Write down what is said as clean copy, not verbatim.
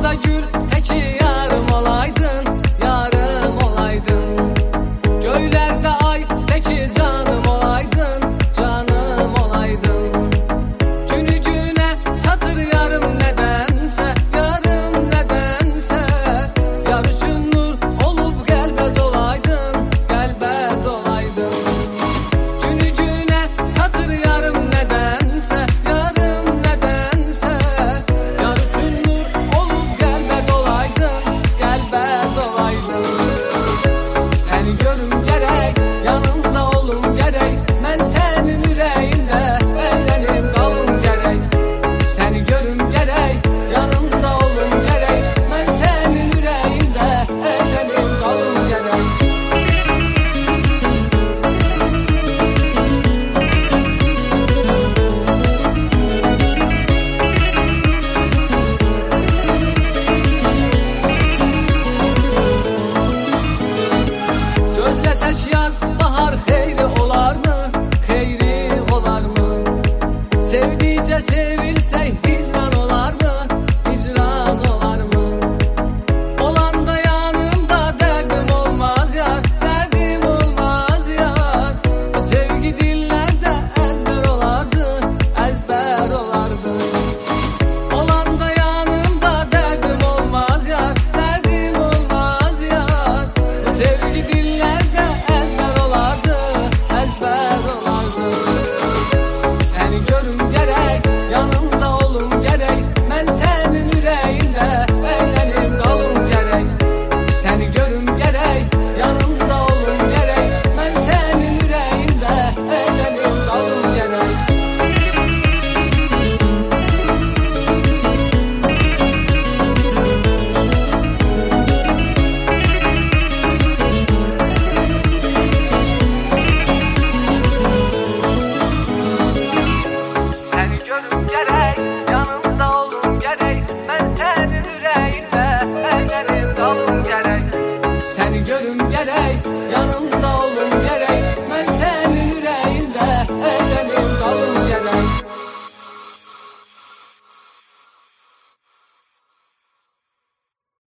Ormanda gül teki yarım olaydın, yarım olaydın. Göylerde ay teki canım olaydın, canım olaydın. Günü güne satır yarım nedense, yarım nedense. Yar üçün nur olup gelbe dolaydın, gelbe dolaydın. Günü güne satır yarım nedense, yarım nedense. Yar üçün nur olup gelbe dolaydın, gelbe dolaydın. Seni görüm gerek, yanımda olum gerek. Ben senin yüreğinde eğlenim kalım gerek. Seni görüm gerek, yanımda olum gerek. Ben senin yüreğinde eğlenim kalım gerek. Gözləsək yaz, bahar xeyri olar mı? Xeyri olar mı? Sevdikcə sevilsək hicran olar mı? Hicran olar mı? Olanda yanımda dərdim olmaz yar, dərdim olmaz yar. Bu sevgi dillərdə əzbər olardı, əzbər olardı. Olanda yanımda dərdim olmaz yar, dərdim olmaz yar. Bu sevgi dillerde ezber olardı, ezber olardı. Seni görüm gerek, yanımda olum gerek. Ben senin yüreğinde eğlenim kalım gerek. Seni görüm gerek, yanımda olum gerek. Ben senin yüreğinde eğlenim kalım gerek. Seni görüm gerek, yanımda olum gerek. Ben senin yüreğinde eğlenim kalım gerek. Seni görüm gerek, yanımda olum gerek.